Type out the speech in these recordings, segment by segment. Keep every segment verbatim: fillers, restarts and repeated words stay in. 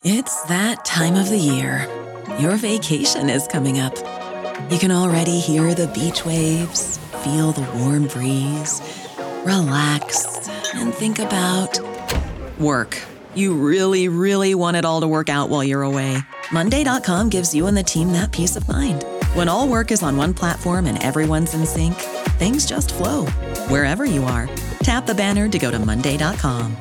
It's that time of the year. Your vacation is coming up. You can already hear the beach waves, feel the warm breeze, relax, and think about work. You really, really want it all to work out while you're away. Monday dot com gives you and the team that peace of mind. When all work is on one platform and everyone's in sync, things just flow. Wherever you are, tap the banner to go to Monday dot com.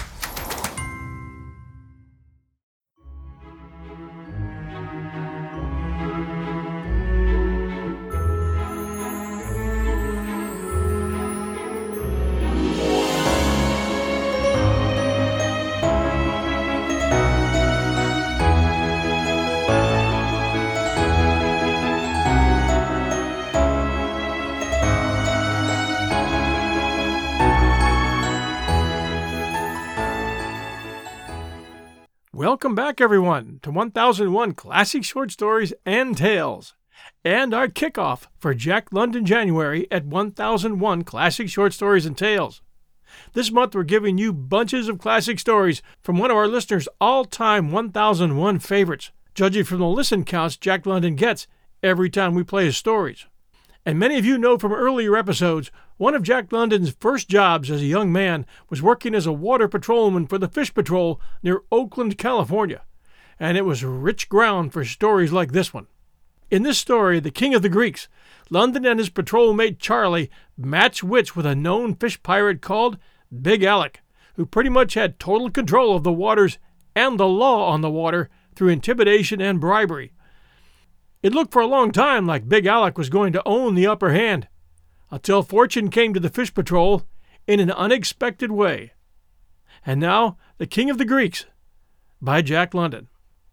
Welcome back, everyone, to one thousand one Classic Short Stories and Tales, and our kickoff for Jack London January at one thousand one Classic Short Stories and Tales. This month, we're giving you bunches of classic stories from one of our listeners' all-time one thousand one favorites, judging from the listen counts Jack London gets every time we play his stories. And many of you know from earlier episodes, one of Jack London's first jobs as a young man was working as a water patrolman for the Fish Patrol near Oakland, California, and it was rich ground for stories like this one. In this story, The King of the Greeks, London and his patrol mate Charlie match wits with a known fish pirate called Big Alec, who pretty much had total control of the waters and the law on the water through intimidation and bribery. It looked for a long time like Big Alec was going to own the upper hand, until fortune came to the Fish Patrol in an unexpected way. And now, The King of the Greeks, by Jack London.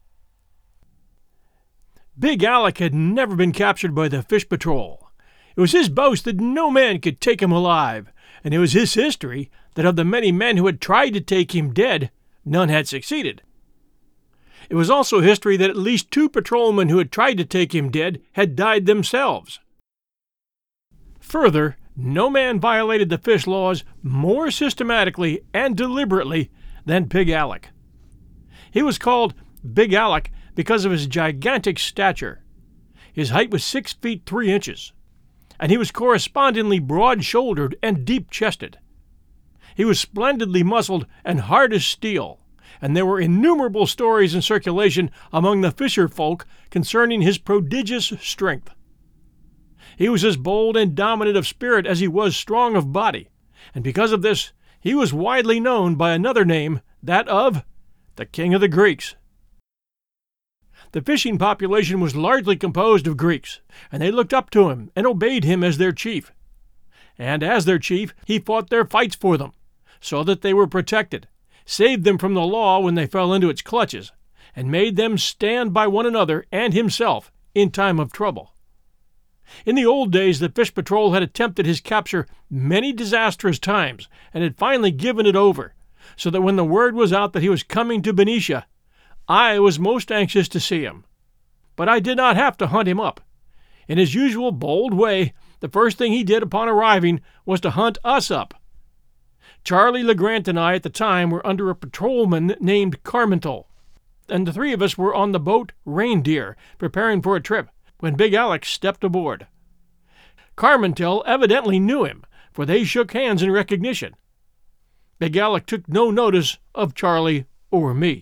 Big Alec had never been captured by the Fish Patrol. It was his boast that no man could take him alive, and it was his history that of the many men who had tried to take him dead, none had succeeded. It was also history that at least two patrolmen who had tried to take him dead had died themselves. Further, no man violated the fish laws more systematically and deliberately than Big Alec. He was called Big Alec because of his gigantic stature. His height was six feet three inches, and he was correspondingly broad-shouldered and deep-chested. He was splendidly muscled and hard as steel, and there were innumerable stories in circulation among the fisher folk concerning his prodigious strength. He was as bold and dominant of spirit as he was strong of body, and because of this, he was widely known by another name, that of the King of the Greeks. The fishing population was largely composed of Greeks, and they looked up to him and obeyed him as their chief. And as their chief, he fought their fights for them, so that they were protected, saved them from the law when they fell into its clutches, and made them stand by one another and himself in time of trouble. In the old days, the Fish Patrol had attempted his capture many disastrous times and had finally given it over, so that when the word was out that he was coming to Benicia, I was most anxious to see him. But I did not have to hunt him up. In his usual bold way, the first thing he did upon arriving was to hunt us up. Charlie LeGrant and I at the time were under a patrolman named Carmental, and the three of us were on the boat Reindeer, preparing for a trip, when Big Alec stepped aboard. Carmental evidently knew him, for they shook hands in recognition. Big Alec took no notice of Charlie or me.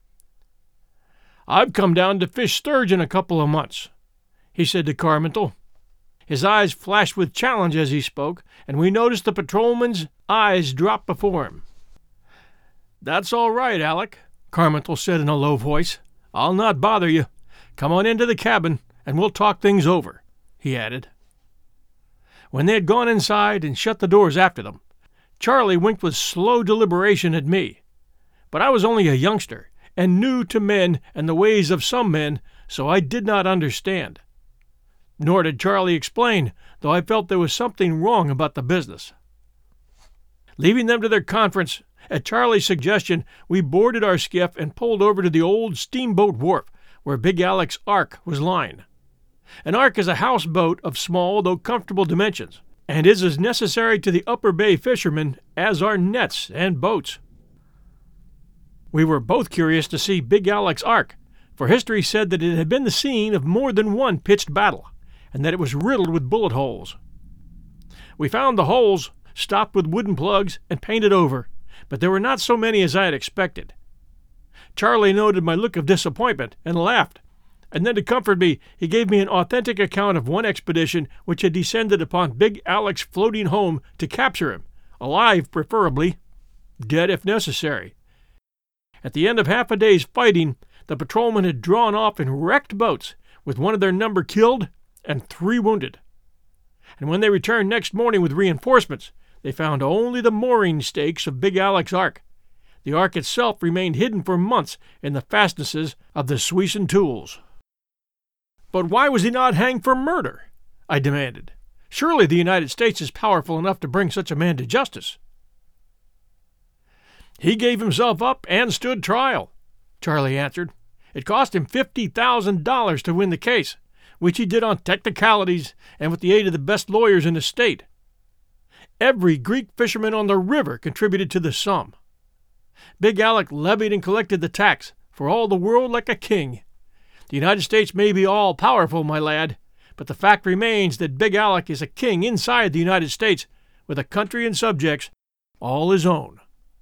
"I've come down to fish sturgeon a couple of months," he said to Carmental. His eyes flashed with challenge as he spoke, and we noticed the patrolman's eyes drop before him. "That's all right, Alec," Carmental said in a low voice. "I'll not bother you. Come on into the cabin, and we'll talk things over," he added. When they had gone inside and shut the doors after them, Charlie winked with slow deliberation at me. But I was only a youngster, and new to men and the ways of some men, so I did not understand. Nor did Charlie explain, though I felt there was something wrong about the business. Leaving them to their conference, at Charlie's suggestion, we boarded our skiff and pulled over to the old steamboat wharf where Big Alec's ark was lying. An ark is a houseboat of small though comfortable dimensions, and is as necessary to the Upper Bay fishermen as are nets and boats. We were both curious to see Big Alec's ark, for history said that it had been the scene of more than one pitched battle, and that it was riddled with bullet holes. We found the holes, stopped with wooden plugs, and painted over, but there were not so many as I had expected. Charlie noted my look of disappointment and laughed, and then to comfort me he gave me an authentic account of one expedition which had descended upon Big Alec's floating home to capture him, alive preferably, dead if necessary. At the end of half a day's fighting, the patrolmen had drawn off in wrecked boats, with one of their number killed and three wounded. And when they returned next morning with reinforcements, they found only the mooring stakes of Big Alec's ark. The ark itself remained hidden for months in the fastnesses of the Suisun tools. "But why was he not hanged for murder?" I demanded. "Surely the United States is powerful enough to bring such a man to justice." "He gave himself up and stood trial," Charlie answered. "It cost him fifty thousand dollars to win the case, which he did on technicalities and with the aid of the best lawyers in the state. Every Greek fisherman on the river contributed to the sum. Big Alec levied and collected the tax, for all the world like a king. The United States may be all-powerful, my lad, but the fact remains that Big Alec is a king inside the United States, with a country and subjects all his own."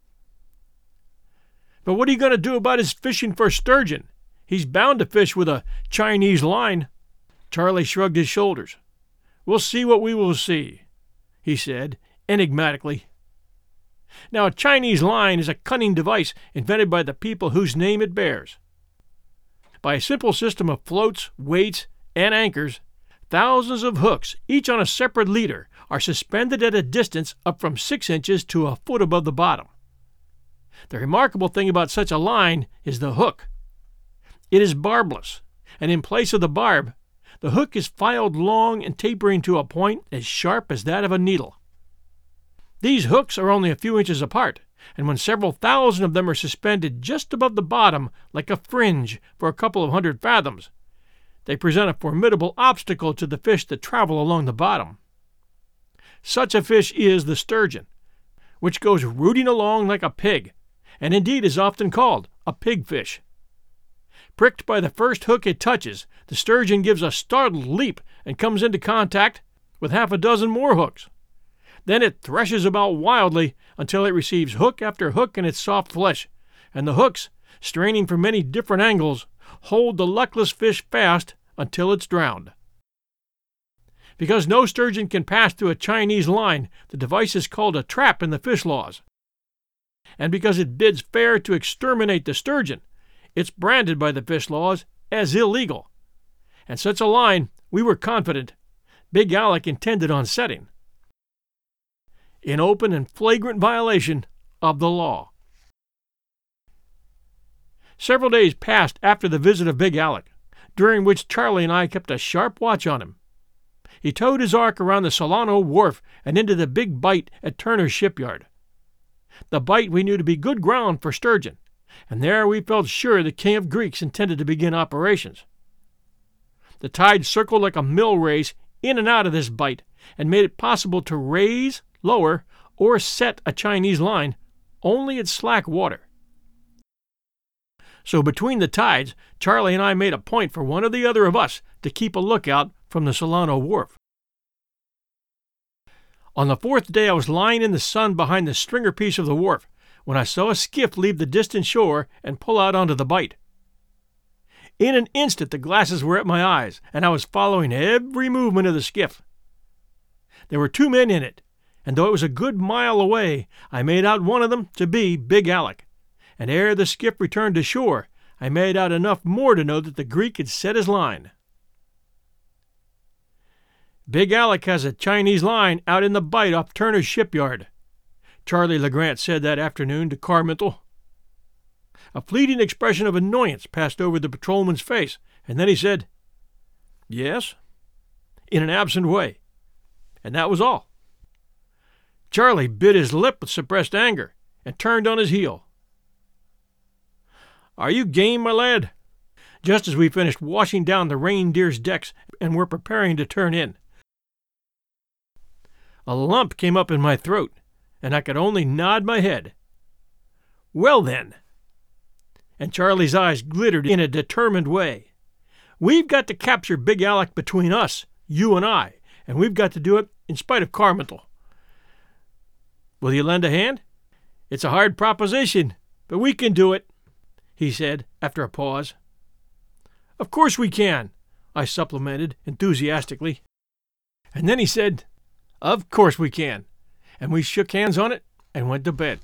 "But what are you going to do about his fishing for sturgeon? He's bound to fish with a Chinese line." Charlie shrugged his shoulders. "We'll see what we will see," he said, enigmatically. Now, a Chinese line is a cunning device invented by the people whose name it bears. By a simple system of floats, weights, and anchors, thousands of hooks, each on a separate leader, are suspended at a distance up from six inches to a foot above the bottom. The remarkable thing about such a line is the hook. It is barbless, and in place of the barb, the hook is filed long and tapering to a point as sharp as that of a needle. These hooks are only a few inches apart, and when several thousand of them are suspended just above the bottom like a fringe for a couple of hundred fathoms, they present a formidable obstacle to the fish that travel along the bottom. Such a fish is the sturgeon, which goes rooting along like a pig, and indeed is often called a pigfish. Pricked by the first hook it touches, the sturgeon gives a startled leap and comes into contact with half a dozen more hooks. Then it threshes about wildly until it receives hook after hook in its soft flesh, and the hooks, straining from many different angles, hold the luckless fish fast until it's drowned. Because no sturgeon can pass through a Chinese line, the device is called a trap in the fish laws. And because it bids fair to exterminate the sturgeon, it's branded by the fish laws as illegal. And such a line, we were confident, Big Alec intended on setting, in open and flagrant violation of the law. Several days passed after the visit of Big Alec, during which Charlie and I kept a sharp watch on him. He towed his ark around the Solano wharf and into the big bight at Turner's shipyard. The bight we knew to be good ground for sturgeon, and there we felt sure the King of Greeks intended to begin operations. The tide circled like a mill race in and out of this bight, and made it possible to raise, lower, or set a Chinese line only at slack water. So between the tides, Charlie and I made a point for one or the other of us to keep a lookout from the Solano wharf. On the fourth day I was lying in the sun behind the stringer piece of the wharf when I saw a skiff leave the distant shore and pull out onto the bight. In an instant the glasses were at my eyes, and I was following every movement of the skiff. There were two men in it, and though it was a good mile away, I made out one of them to be Big Alec, and ere the skiff returned to shore, I made out enough more to know that the Greek had set his line. "Big Alec has a Chinese line out in the bight off Turner's shipyard," Charlie LeGrant said that afternoon to Carmichael. A fleeting expression of annoyance passed over the patrolman's face, and then he said, "Yes," in an absent way, and that was all. Charlie bit his lip with suppressed anger and turned on his heel. "Are you game, my lad?" Just as we finished washing down the Reindeer's decks and were preparing to turn in. A lump came up in my throat, and I could only nod my head. "Well, then." and Charlie's eyes glittered in a determined way. "We've got to capture Big Alec between us, you and I, and we've got to do it in spite of Carmichael. Will you lend a hand? It's a hard proposition, but we can do it," he said after a pause. "Of course we can," I supplemented enthusiastically. And then he said, "Of course we can," and we shook hands on it and went to bed.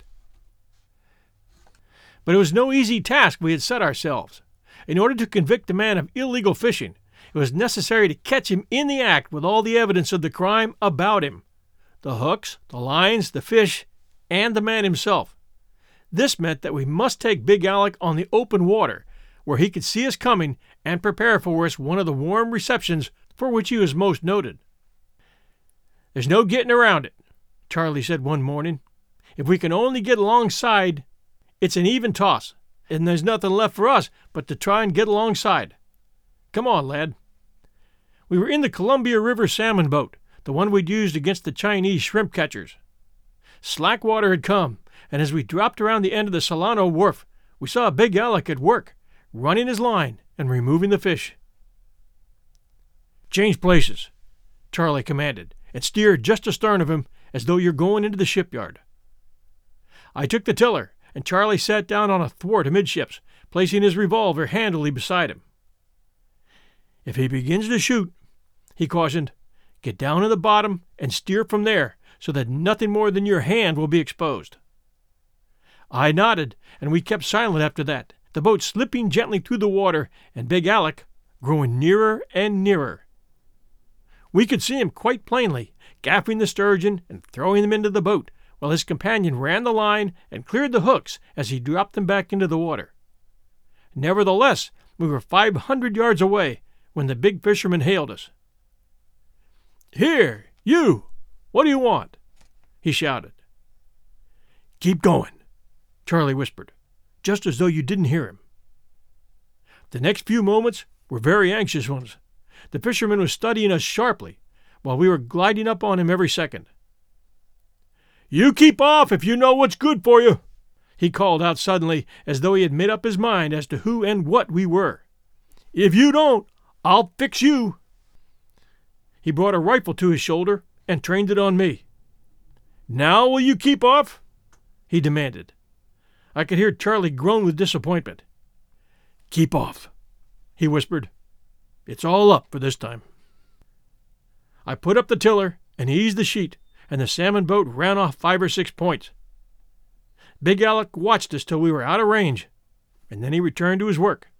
But it was no easy task we had set ourselves. In order to convict a man of illegal fishing, it was necessary to catch him in the act with all the evidence of the crime about him: the hooks, the lines, the fish, and the man himself. This meant that we must take Big Alec on the open water, where he could see us coming and prepare for us one of the warm receptions for which he was most noted. "There's no getting around it," Charlie said one morning. "If we can only get alongside, it's an even toss, and there's nothing left for us but to try and get alongside. Come on, lad." We were in the Columbia River salmon boat, the one we'd used against the Chinese shrimp catchers. Slack water had come, and as we dropped around the end of the Solano wharf, we saw Big Alec at work, running his line and removing the fish. "Change places," Charlie commanded, "and steer just astern of him as though you're going into the shipyard." I took the tiller, and Charlie sat down on a thwart amidships, placing his revolver handily beside him. "If he begins to shoot," he cautioned, "get down in the bottom and steer from there so that nothing more than your hand will be exposed." I nodded, and we kept silent after that, the boat slipping gently through the water and Big Alec growing nearer and nearer. We could see him quite plainly, gaffing the sturgeon and throwing them into the boat, while his companion ran the line and cleared the hooks as he dropped them back into the water. Nevertheless, we were five hundred yards away when the big fisherman hailed us. "Here, you! What do you want?" he shouted. "Keep going," Charlie whispered, just as though you didn't hear him. The next few moments were very anxious ones. The fisherman was studying us sharply, while we were gliding up on him every second. "You keep off if you know what's good for you," he called out suddenly, as though he had made up his mind as to who and what we were. "If you don't, I'll fix you." He brought a rifle to his shoulder and trained it on me. "Now will you keep off?" he demanded. I could hear Charlie groan with disappointment. "Keep off," he whispered. "It's all up for this time." I put up the tiller and eased the sheet, and the salmon boat ran off five or six points. Big Alec watched us till we were out of range, and then he returned to his work.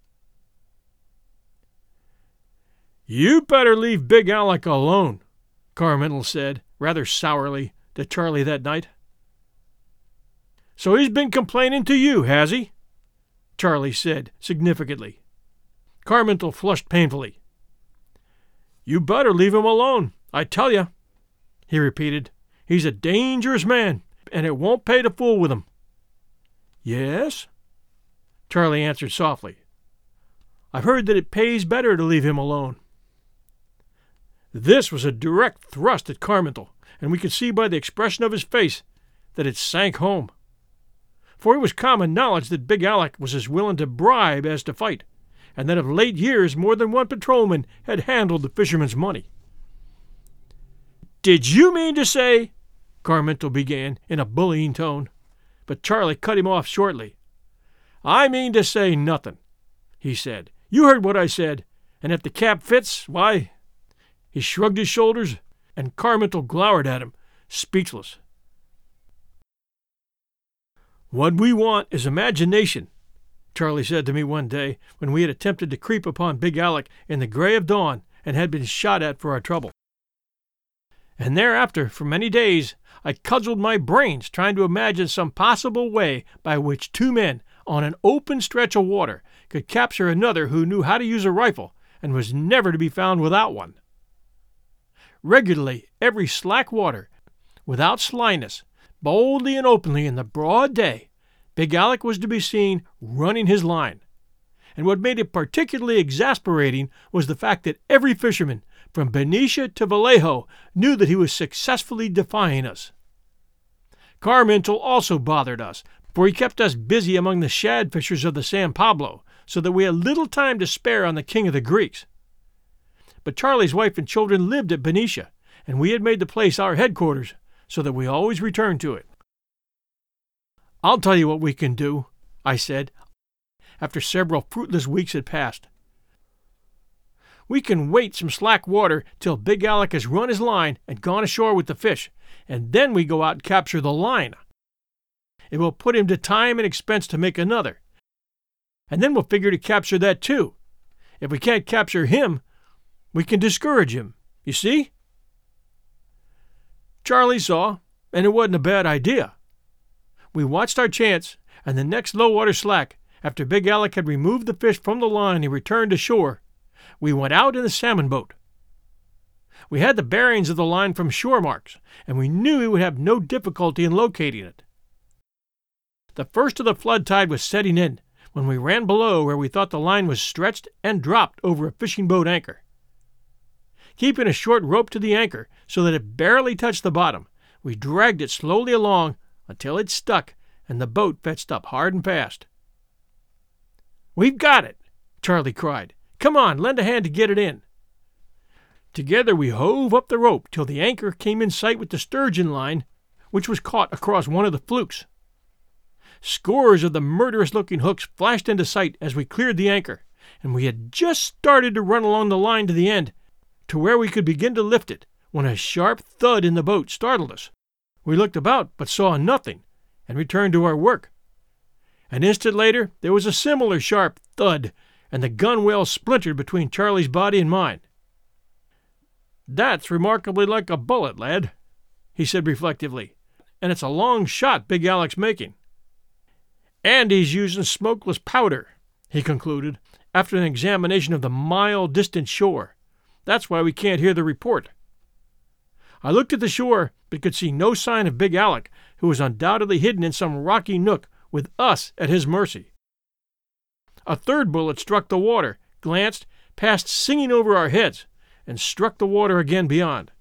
"You better leave Big Alec alone," Carmichael said, rather sourly, to Charlie that night. "So he's been complaining to you, has he?" Charlie said significantly. Carmichael flushed painfully. "You better leave him alone, I tell you," he repeated. "He's a dangerous man, and it won't pay to fool with him." "Yes?" Charlie answered softly. "I've heard that it pays better to leave him alone." This was a direct thrust at Carmichael, and we could see by the expression of his face that it sank home. For it was common knowledge that Big Alec was as willing to bribe as to fight, and that of late years more than one patrolman had handled the fisherman's money. "Did you mean to say—" Carmichael began in a bullying tone, but Charlie cut him off shortly. "I mean to say nothing," he said. "You heard what I said, and if the cap fits, why—" He shrugged his shoulders, and Carmichael glowered at him, speechless. "What we want is imagination," Charlie said to me one day when we had attempted to creep upon Big Alec in the gray of dawn and had been shot at for our trouble. And thereafter, for many days, I cudgeled my brains trying to imagine some possible way by which two men on an open stretch of water could capture another who knew how to use a rifle and was never to be found without one. Regularly, every slack water, without slyness, boldly and openly in the broad day, Big Alec was to be seen running his line. And what made it particularly exasperating was the fact that every fisherman, from Benicia to Vallejo, knew that he was successfully defying us. Carmichael also bothered us, for he kept us busy among the shad fishers of the San Pablo, so that we had little time to spare on the King of the Greeks. But Charlie's wife and children lived at Benicia, and we had made the place our headquarters, so that we always returned to it. "I'll tell you what we can do," I said, after several fruitless weeks had passed. "We can wait some slack water till Big Alec has run his line and gone ashore with the fish, and then we go out and capture the line. It will put him to time and expense to make another, and then we'll figure to capture that too. If we can't capture him, we can discourage him. You see?" Charlie saw, and it wasn't a bad idea. We watched our chance, and the next low-water slack, after Big Alec had removed the fish from the line and returned ashore, we went out in the salmon boat. We had the bearings of the line from shore marks, and we knew we would have no difficulty in locating it. The first of the flood tide was setting in when we ran below where we thought the line was stretched and dropped over a fishing boat anchor. Keeping a short rope to the anchor so that it barely touched the bottom, we dragged it slowly along until it stuck and the boat fetched up hard and fast. "We've got it!" Charlie cried. "Come on, lend a hand to get it in." Together we hove up the rope till the anchor came in sight with the sturgeon line, which was caught across one of the flukes. Scores of the murderous-looking hooks flashed into sight as we cleared the anchor, and we had just started to run along the line to the end, to where we could begin to lift it, when a sharp thud in the boat startled us. We looked about, but saw nothing, and returned to our work. An instant later there was a similar sharp thud, and the gunwale splintered between Charlie's body and mine. "That's remarkably like a bullet, lad," he said reflectively, "and it's a long shot Big Alec's making. And he's using smokeless powder," he concluded, after an examination of the mile distant shore. "That's why we can't hear the report." I looked at the shore, but could see no sign of Big Alec, who was undoubtedly hidden in some rocky nook with us at his mercy. A third bullet struck the water, glanced, passed singing over our heads, and struck the water again beyond.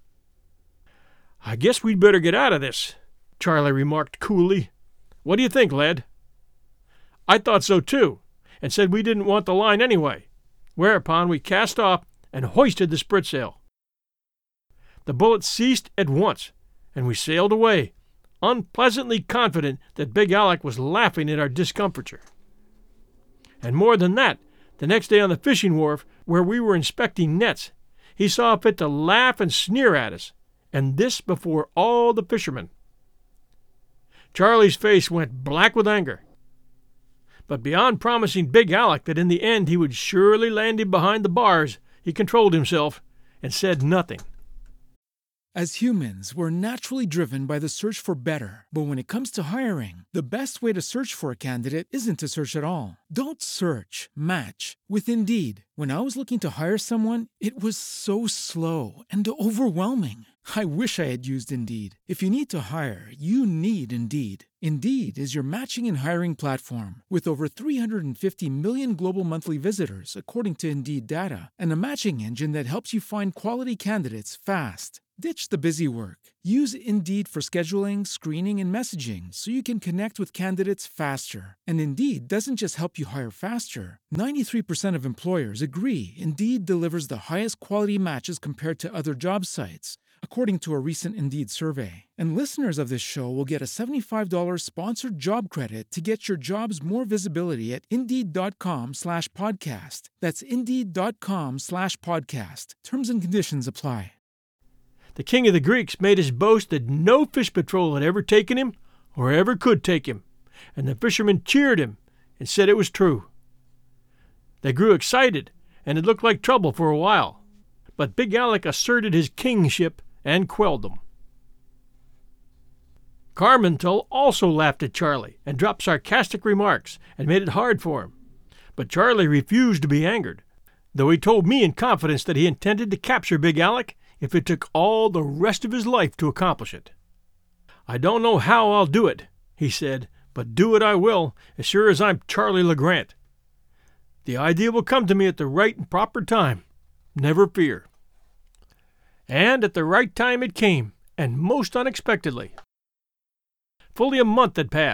"I guess we'd better get out of this," Charlie remarked coolly. "What do you think, lad?" I thought so too, and said we didn't want the line anyway, whereupon we cast off and hoisted the spritsail. The bullet ceased at once, and we sailed away, unpleasantly confident that Big Alec was laughing at our discomfiture. And more than that, the next day on the fishing wharf, where we were inspecting nets, he saw fit to laugh and sneer at us, and this before all the fishermen. Charlie's face went black with anger. But beyond promising Big Alec that in the end he would surely land him behind the bars, he controlled himself and said nothing. As humans, we're naturally driven by the search for better. But when it comes to hiring, the best way to search for a candidate isn't to search at all. Don't search, match with Indeed. When I was looking to hire someone, it was so slow and overwhelming. I wish I had used Indeed. If you need to hire, you need Indeed. Indeed is your matching and hiring platform with over three hundred fifty million global monthly visitors, according to Indeed data, and a matching engine that helps you find quality candidates fast. Ditch the busy work. Use Indeed for scheduling, screening, and messaging so you can connect with candidates faster. And Indeed doesn't just help you hire faster. ninety-three percent of employers agree Indeed delivers the highest quality matches compared to other job sites, according to a recent Indeed survey. And listeners of this show will get a seventy-five dollars sponsored job credit to get your jobs more visibility at Indeed.com slash podcast. That's Indeed.com slash podcast. Terms and conditions apply. The King of the Greeks made his boast that no fish patrol had ever taken him or ever could take him, and the fishermen cheered him and said it was true. They grew excited, and it looked like trouble for a while, but Big Alec asserted his kingship and quelled them. Carmental also laughed at Charlie and dropped sarcastic remarks and made it hard for him, but Charlie refused to be angered, though he told me in confidence that he intended to capture Big Alec if it took all the rest of his life to accomplish it. "I don't know how I'll do it," he said, "but do it I will, as sure as I'm Charlie LeGrant. The idea will come to me at the right and proper time, never fear." And at the right time it came, and most unexpectedly. Fully a month had passed,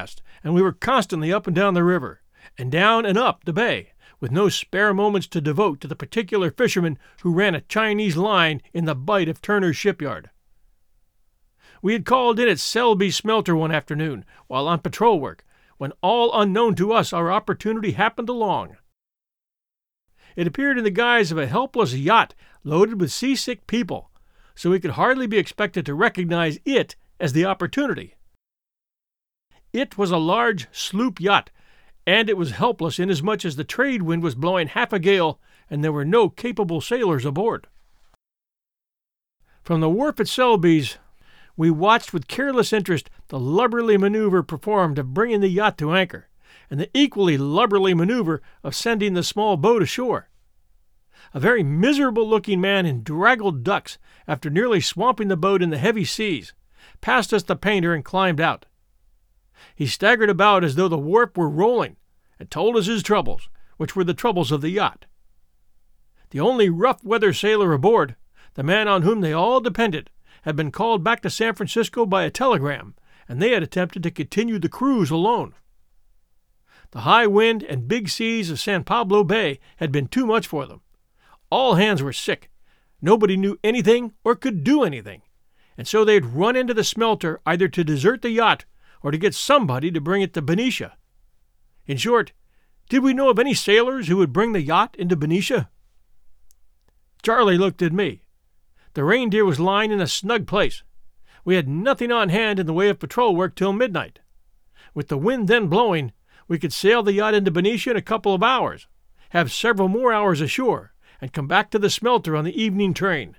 and we were constantly up and down the river, and down and up the bay, with no spare moments to devote to the particular fisherman who ran a Chinese line in the bight of Turner's shipyard. We had called in at Selby Smelter one afternoon while on patrol work, when all unknown to us our opportunity happened along. It appeared in the guise of a helpless yacht loaded with seasick people, so we could hardly be expected to recognize it as the opportunity. It was a large sloop yacht, and it was helpless inasmuch as the trade wind was blowing half a gale and there were no capable sailors aboard. From the wharf at Selby's, we watched with careless interest the lubberly maneuver performed of bringing the yacht to anchor, and the equally lubberly maneuver of sending the small boat ashore. A very miserable-looking man in draggled ducks, after nearly swamping the boat in the heavy seas, passed us the painter and climbed out. He staggered about as though the warp were rolling, and told us his troubles, which were the troubles of the yacht. The only rough-weather sailor aboard, the man on whom they all depended, had been called back to San Francisco by a telegram, and they had attempted to continue the cruise alone. The high wind and big seas of San Pablo Bay had been too much for them. All hands were sick. Nobody knew anything or could do anything, and so they had run into the smelter either to desert the yacht or to get somebody to bring it to Benicia. In short, did we know of any sailors who would bring the yacht into Benicia? Charlie looked at me. The Reindeer was lying in a snug place. We had nothing on hand in the way of patrol work till midnight. With the wind then blowing, we could sail the yacht into Benicia in a couple of hours, have several more hours ashore, and come back to the smelter on the evening train.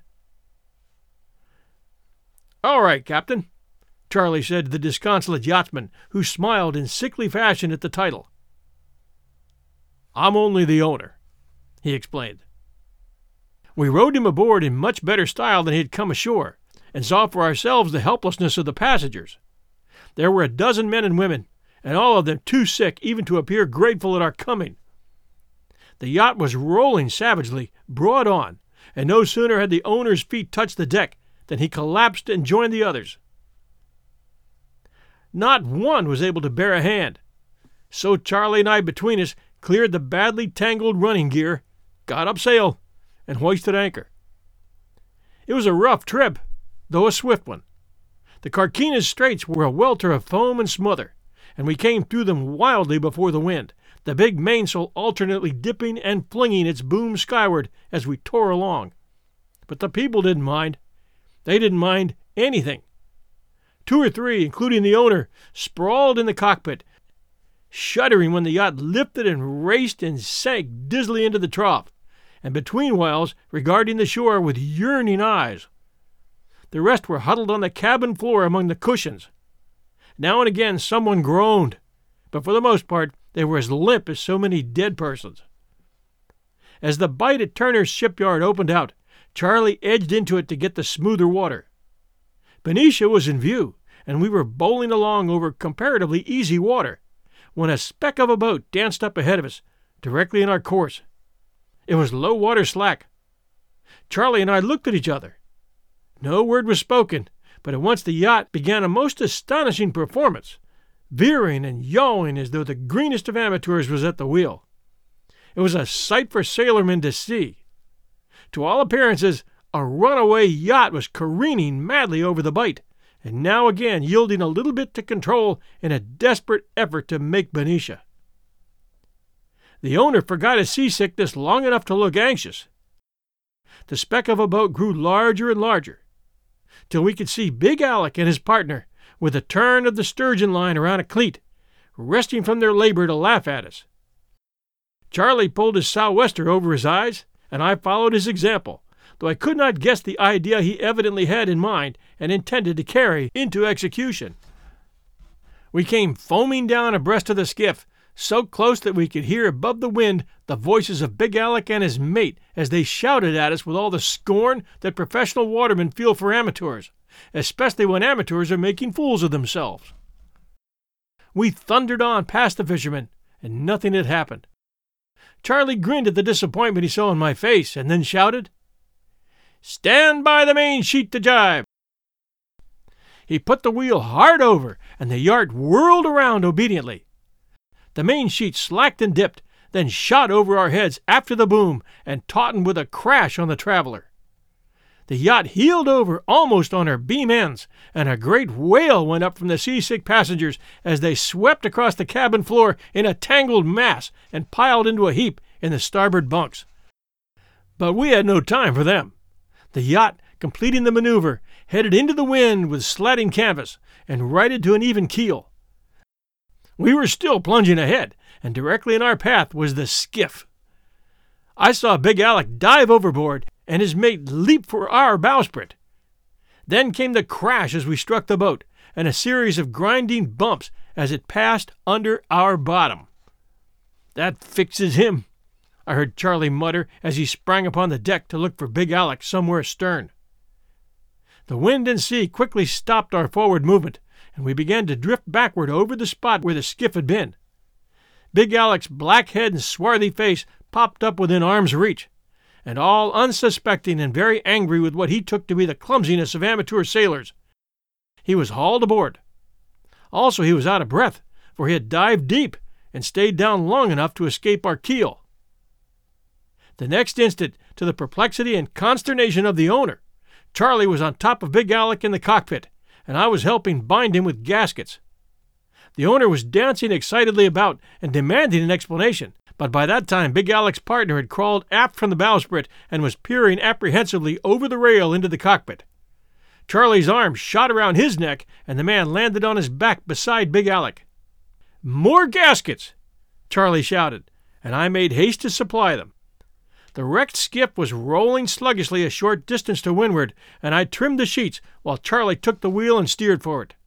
"All right, Captain," Charlie said to the disconsolate yachtsman, who smiled in sickly fashion at the title. "I'm only the owner," he explained. We rowed him aboard in much better style than he had come ashore, and saw for ourselves the helplessness of the passengers. There were a dozen men and women, and all of them too sick even to appear grateful at our coming. The yacht was rolling savagely, broad on, and no sooner had the owner's feet touched the deck than he collapsed and joined the others. Not one was able to bear a hand, so Charlie and I between us cleared the badly tangled running gear, got up sail, and hoisted anchor. It was a rough trip, though a swift one. The Carquinez Straits were a welter of foam and smother, and we came through them wildly before the wind, the big mainsail alternately dipping and flinging its boom skyward as we tore along. But the people didn't mind. They didn't mind anything. Two or three, including the owner, sprawled in the cockpit, shuddering when the yacht lifted and raced and sank dizzily into the trough, and between whiles regarding the shore with yearning eyes. The rest were huddled on the cabin floor among the cushions. Now and again someone groaned, but for the most part they were as limp as so many dead persons. As the bight at Turner's shipyard opened out, Charlie edged into it to get the smoother water. Benicia was in view, and we were bowling along over comparatively easy water, when a speck of a boat danced up ahead of us, directly in our course. It was low water slack. Charlie and I looked at each other. No word was spoken, but at once the yacht began a most astonishing performance, veering and yawing as though the greenest of amateurs was at the wheel. It was a sight for sailormen to see. To all appearances, a runaway yacht was careening madly over the bight, and now again yielding a little bit to control in a desperate effort to make Benicia. The owner forgot his seasickness long enough to look anxious. The speck of a boat grew larger and larger, till we could see Big Alec and his partner, with a turn of the sturgeon line around a cleat, resting from their labor to laugh at us. Charlie pulled his sou'wester over his eyes, and I followed his example, though I could not guess the idea he evidently had in mind and intended to carry into execution. We came foaming down abreast of the skiff, so close that we could hear above the wind the voices of Big Alec and his mate as they shouted at us with all the scorn that professional watermen feel for amateurs, especially when amateurs are making fools of themselves. We thundered on past the fishermen, and nothing had happened. Charlie grinned at the disappointment he saw in my face, and then shouted, "Stand by the main sheet to jibe!" He put the wheel hard over, and the yacht whirled around obediently. The main sheet slacked and dipped, then shot over our heads after the boom and tautened with a crash on the Traveler. The yacht heeled over almost on her beam ends, and a great wail went up from the seasick passengers as they swept across the cabin floor in a tangled mass and piled into a heap in the starboard bunks. But we had no time for them. The yacht, completing the maneuver, headed into the wind with slatting canvas and righted to an even keel. We were still plunging ahead, and directly in our path was the skiff. I saw Big Alec dive overboard and his mate leap for our bowsprit. Then came the crash as we struck the boat, and a series of grinding bumps as it passed under our bottom. "That fixes him," I heard Charlie mutter as he sprang upon the deck to look for Big Alec somewhere astern. The wind and sea quickly stopped our forward movement, and we began to drift backward over the spot where the skiff had been. Big Alec's black head and swarthy face popped up within arm's reach, and all unsuspecting and very angry with what he took to be the clumsiness of amateur sailors, he was hauled aboard. Also, he was out of breath, for he had dived deep and stayed down long enough to escape our keel. The next instant, to the perplexity and consternation of the owner, Charlie was on top of Big Alec in the cockpit, and I was helping bind him with gaskets. The owner was dancing excitedly about and demanding an explanation, but by that time Big Alec's partner had crawled aft from the bowsprit and was peering apprehensively over the rail into the cockpit. Charlie's arm shot around his neck, and the man landed on his back beside Big Alec. "More gaskets!" Charlie shouted, and I made haste to supply them. The wrecked skiff was rolling sluggishly a short distance to windward, and I trimmed the sheets while Charlie took the wheel and steered for it.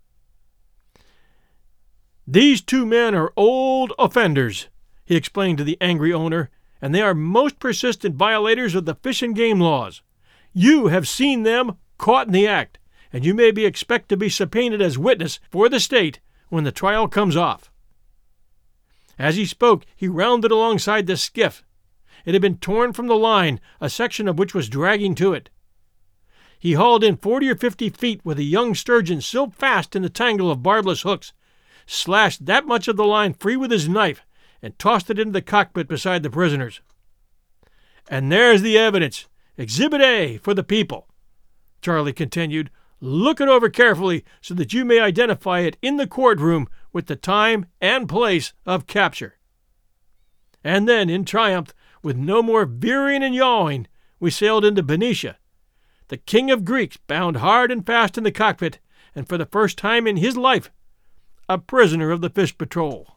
"These two men are old offenders," he explained to the angry owner, "and they are most persistent violators of the fish and game laws. You have seen them caught in the act, and you may be expected to be subpoenaed as witness for the state when the trial comes off." As he spoke, he rounded alongside the skiff. It had been torn from the line, a section of which was dragging to it. He hauled in forty or fifty feet with a young sturgeon still fast in the tangle of barbless hooks, slashed that much of the line free with his knife, and tossed it into the cockpit beside the prisoners. "And there's the evidence, Exhibit A, for the people," Charlie continued. "Look it over carefully so that you may identify it in the courtroom with the time and place of capture." And then, in triumph, with no more veering and yawing, we sailed into Benicia. The king of Greeks bound hard and fast in the cockpit, and for the first time in his life, a prisoner of the Fish Patrol.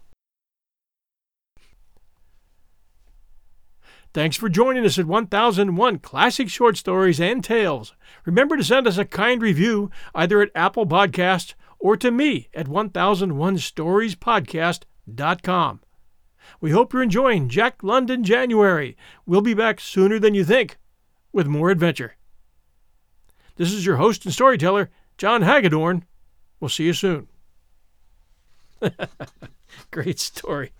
Thanks for joining us at one thousand one Classic Short Stories and Tales. Remember to send us a kind review either at Apple Podcasts or to me at one thousand one stories podcast dot com. We hope you're enjoying Jack London January. We'll be back sooner than you think with more adventure. This is your host and storyteller, John Hagedorn. We'll see you soon. Great story.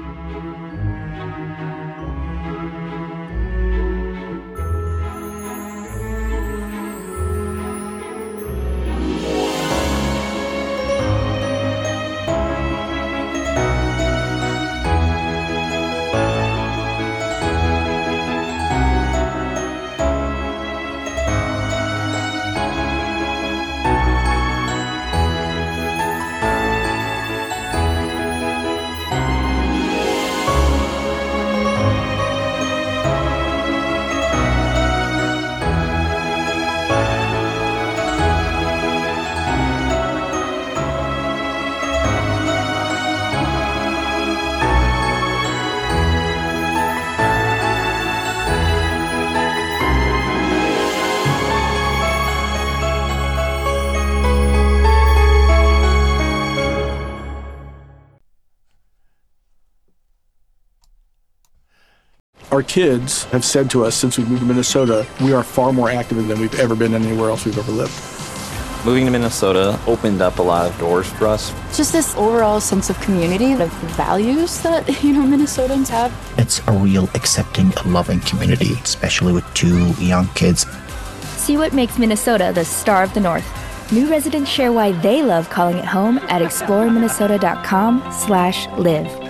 Our kids have said to us since we moved to Minnesota, we are far more active than we've ever been anywhere else we've ever lived. Moving to Minnesota opened up a lot of doors for us. Just this overall sense of community and of values that, you know, Minnesotans have. It's a real accepting, loving community, especially with two young kids. See what makes Minnesota the star of the North. New residents share why they love calling it home at explore minnesota dot com slash live.